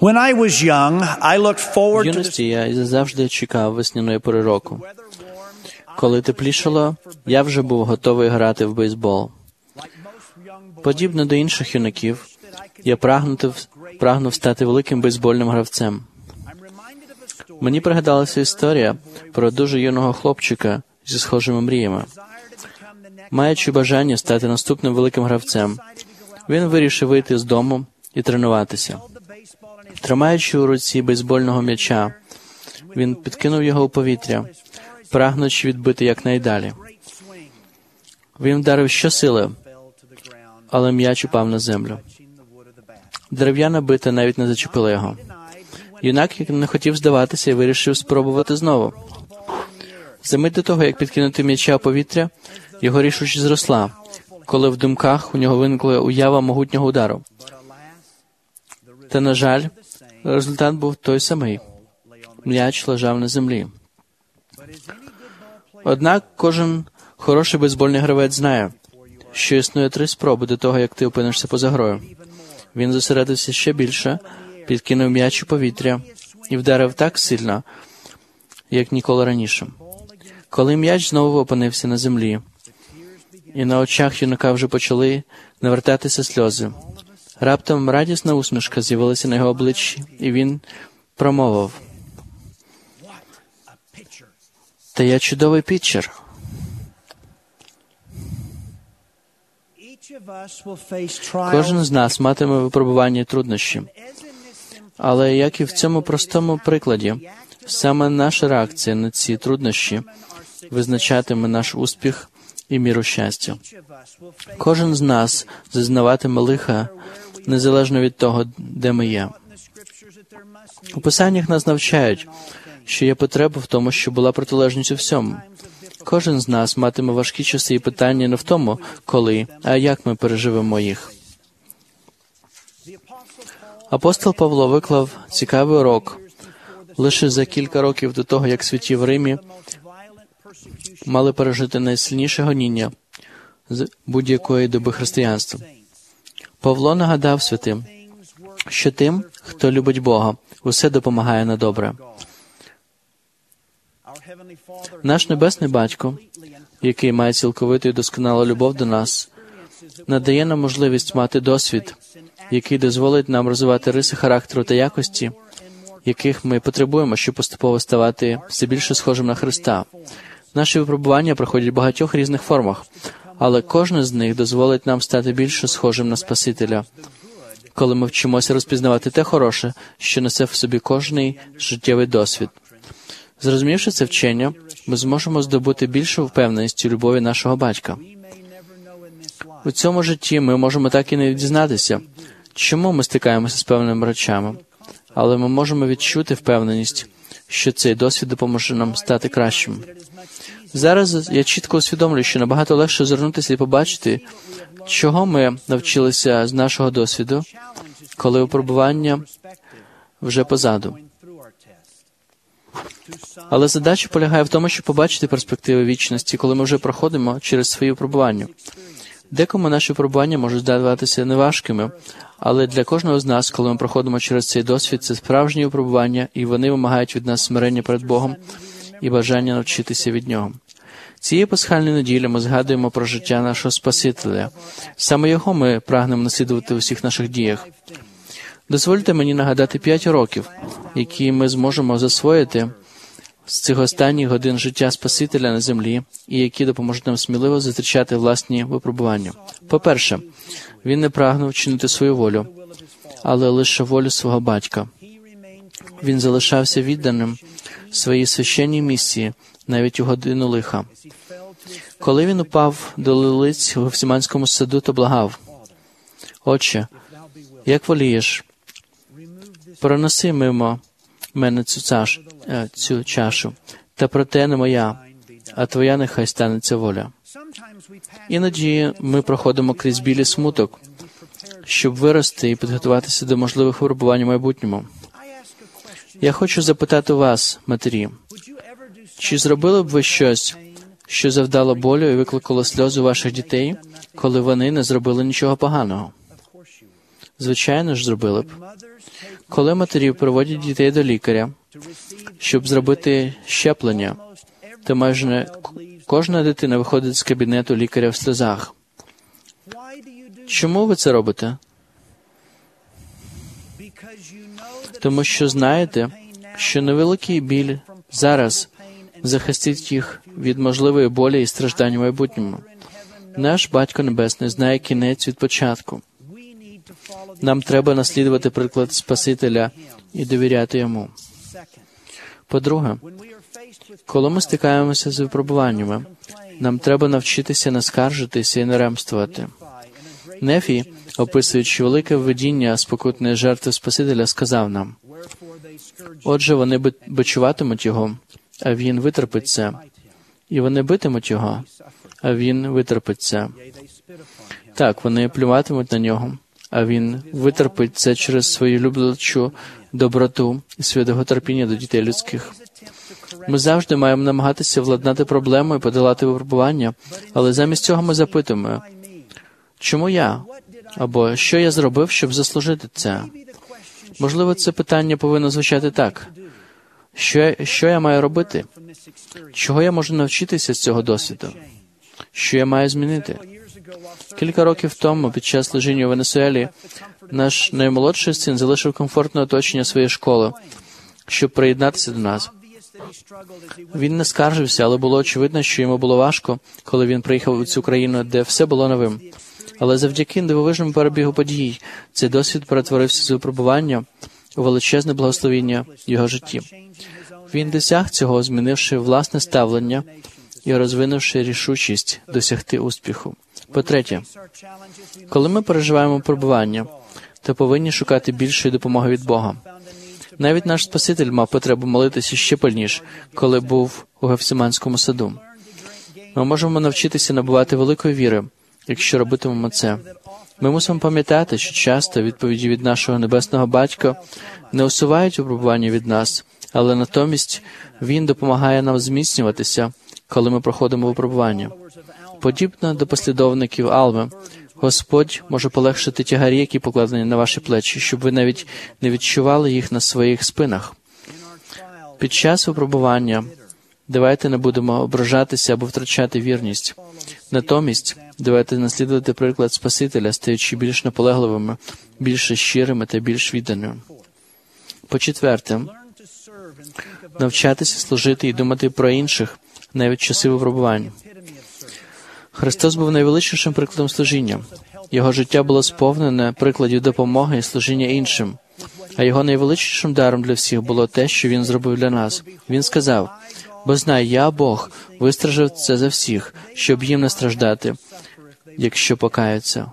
В юності я завжди чекав весняної пори року. Коли теплішало, я вже був готовий грати в бейсбол. Подібно до інших юнаків, я прагнув стати великим бейсбольним гравцем. Мені пригадалася історія про дуже юного хлопчика зі схожими мріями. Маючи бажання стати наступним великим гравцем, він вирішив вийти з дому і тренуватися. Тримаючи у руці бейсбольного м'яча, він підкинув його у повітря, прагнучи відбити якнайдалі. Він вдарив щосили, але м'яч упав на землю. Дерев'яна бита навіть не зачепила його. Юнак не хотів здаватися і вирішив спробувати знову. За мить до того, як підкинути м'яча у повітря, його рішучість зросла, коли в думках у нього виникла уява могутнього удару. Та, на жаль, результат був той самий. М'яч лежав на землі. Однак кожен хороший бейсбольний гравець знає, що існує 3 спроби до того, як ти опинишся поза грою. Він зосередився ще більше, підкинув м'яч у повітря і вдарив так сильно, як ніколи раніше. Коли м'яч знову опинився на землі, і на очах юнака вже почали навертатися сльози, раптом радісна усмішка з'явилася на його обличчі, і він промовив: «Та я чудовий пітчер». Кожен з нас матиме випробування і труднощі. Але, як і в цьому простому прикладі, саме наша реакція на ці труднощі визначатиме наш успіх і міру щастя. Кожен з нас зазнаватиме лиха, незалежно від того, де ми є. У Писаннях нас навчають, що є потреба в тому, що була протилежність у всьому. Кожен з нас матиме важкі часи і питання не в тому, коли, а як ми переживемо їх. Апостол Павло виклав цікавий урок лише за кілька років до того, як святі в Римі мали пережити найсильніше гоніння з будь-якої доби християнства. Павло нагадав святим, що тим, хто любить Бога, усе допомагає на добре. Наш Небесний Батько, який має цілковиту і досконалу любов до нас, надає нам можливість мати досвід, який дозволить нам розвивати риси характеру та якості, яких ми потребуємо, щоб поступово ставати все більше схожим на Христа. Наші випробування проходять в багатьох різних формах, але кожне з них дозволить нам стати більше схожим на Спасителя, коли ми вчимося розпізнавати те хороше, що несе в собі кожний життєвий досвід. Зрозумівши це вчення, ми зможемо здобути більшу впевненість у любові нашого Батька. У цьому житті ми можемо так і не дізнатися, чому ми стикаємося з певними речами, але ми можемо відчути впевненість, що цей досвід допоможе нам стати кращим. Зараз я чітко усвідомлюю, що набагато легше звернутися і побачити, чого ми навчилися з нашого досвіду, коли випробування вже позаду. Але задача полягає в тому, щоб побачити перспективи вічності, коли ми вже проходимо через свої випробування. Декому наші випробування можуть здаватися неважкими, але для кожного з нас, коли ми проходимо через цей досвід, це справжні випробування, і вони вимагають від нас смирення перед Богом і бажання навчитися від Нього. Цієї пасхальної неділі ми згадуємо про життя нашого Спасителя. Саме Його ми прагнемо наслідувати у всіх наших діях. Дозвольте мені нагадати 5 уроків, які ми зможемо засвоїти з цих останніх годин життя Спасителя на землі, і які допоможуть нам сміливо зустрічати власні випробування. По-перше, він не прагнув чинити свою волю, але лише волю свого Батька. Він залишався відданим своїй священній місії, навіть у годину лиха. Коли він упав до лилиць у Гефсиманському саду, то благав: «Отче, як волієш, проноси мимо мене цю чашу, та проте не моя, а твоя нехай станеться воля». Іноді ми проходимо крізь білий смуток, щоб вирости і підготуватися до можливих випробувань у майбутньому. Я хочу запитати вас, матері, чи зробили б ви щось, що завдало болю і викликало сльози у ваших дітей, коли вони не зробили нічого поганого? Звичайно ж, зробили б. Коли матері приводять дітей до лікаря, щоб зробити щеплення, то майже кожна дитина виходить з кабінету лікаря в сльозах. Чому ви це робите? Тому що знаєте, що невеликий біль зараз захистить їх від можливої болі і страждань у майбутньому. Наш Батько Небесний знає кінець від початку. Нам треба наслідувати приклад Спасителя і довіряти Йому. По-друге, коли ми стикаємося з випробуваннями, нам треба навчитися не скаржитися і не ремствувати. Нефій, описуючи велике видіння спокутної жертви Спасителя, сказав нам: «Отже, вони бичуватимуть його, а він витерпить це. І вони битимуть його, а він витерпить це. Так, вони плюватимуть на нього, а він витерпить це через свою люблячу доброту і своє довготерпіння до дітей людських». Ми завжди маємо намагатися владнати проблему і подолати випробування, але замість цього ми запитуємо: «Чому я?» або «Що я зробив, щоб заслужити це?» Можливо, це питання повинно звучати так: «Що я маю робити? Чого я можу навчитися з цього досвіду? Що я маю змінити?» Кілька років тому, під час служіння у Венесуелі, наш наймолодший син залишив комфортне оточення своєї школи, щоб приєднатися до нас. Він не скаржився, але було очевидно, що йому було важко, коли він приїхав у цю країну, де все було новим. Але завдяки дивовижному перебігу подій цей досвід перетворився з випробування у величезне благословіння в його житті. Він досяг цього, змінивши власне ставлення і розвинувши рішучість досягти успіху. По-третє, коли ми переживаємо випробування, то повинні шукати більшої допомоги від Бога. Навіть наш Спаситель мав потребу молитися ще пильніше, коли був у Гефсиманському саду. Ми можемо навчитися набувати великої віри, якщо робитимемо це. Ми мусимо пам'ятати, що часто відповіді від нашого Небесного Батька не усувають випробування від нас, але натомість Він допомагає нам зміцнюватися, коли ми проходимо випробування. Подібно до послідовників Алми, Господь може полегшити тягарі, які покладені на ваші плечі, щоб ви навіть не відчували їх на своїх спинах. Під час випробування давайте не будемо ображатися або втрачати вірність. Натомість давайте наслідувати приклад Спасителя, стаючи більш наполегливими, більш щирими та більш відданими. По-четверте, навчатися служити і думати про інших навіть в часи випробувань. Христос був найвеличнішим прикладом служіння. Його життя було сповнене прикладів допомоги і служіння іншим. А його найвеличнішим даром для всіх було те, що Він зробив для нас. Він сказав: «Бо знай, я, Бог, вистражив це за всіх, щоб їм не страждати, якщо покаються».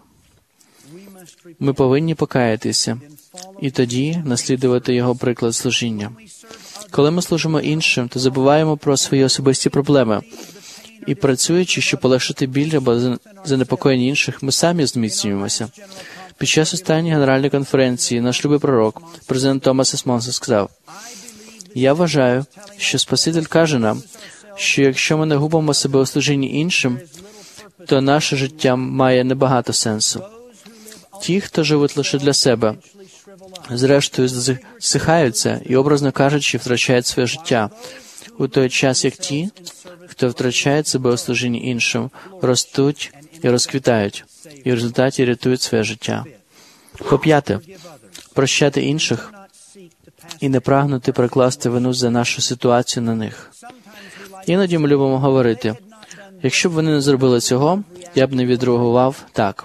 Ми повинні покаятися і тоді наслідувати Його приклад служіння. Коли ми служимо іншим, то забуваємо про свої особисті проблеми. І працюючи, щоб полегшити біль або занепокоєння інших, ми самі зміцнюємося. Під час останньої генеральної конференції наш любий пророк, президент Томас С. Монсон, сказав: «Я вважаю, що Спаситель каже нам, що якщо ми не губимо себе у служінні іншим, то наше життя має небагато сенсу. Ті, хто живуть лише для себе, зрештою зсихаються і, образно кажучи, втрачають своє життя, у той час як ті, хто втрачає себе у служінні іншим, ростуть і розквітають, і в результаті рятують своє життя». По-п'яте, прощати інших і не прагнути перекласти вину за нашу ситуацію на них. Іноді ми любимо говорити: «Якщо б вони не зробили цього, я б не відреагував так».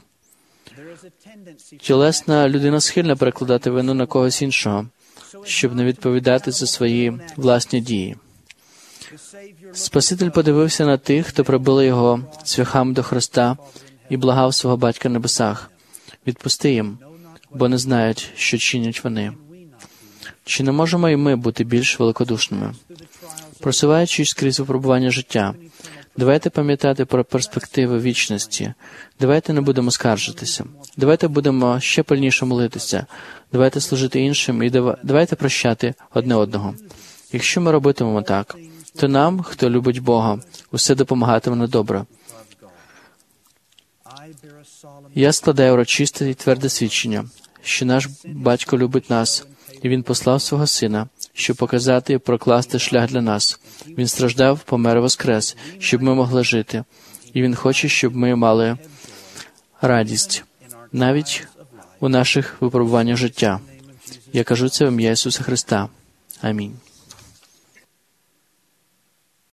Тілесна людина схильна перекладати вину на когось іншого, щоб не відповідати за свої власні дії. Спаситель подивився на тих, хто прибили його цвяхами до хреста, і благав свого Батька на небесах: «Відпусти їм, бо не знають, що чинять вони». Чи не можемо і ми бути більш великодушними? Просуваючись крізь випробування життя, давайте пам'ятати про перспективи вічності. Давайте не будемо скаржитися. Давайте будемо ще пильніше молитися. Давайте служити іншим і давайте прощати одне одного. Якщо ми робитимемо так, то нам, хто любить Бога, усе допомагатиме на добре. Я складаю урочисте і тверде свідчення, що наш Батько любить нас І Він послав свого Сина, щоб показати і прокласти шлях для нас. Він страждав, помер і воскрес, щоб ми могли жити. І Він хоче, щоб ми мали радість, навіть у наших випробуваннях життя. Я кажу це в ім'я Ісуса Христа. Амінь.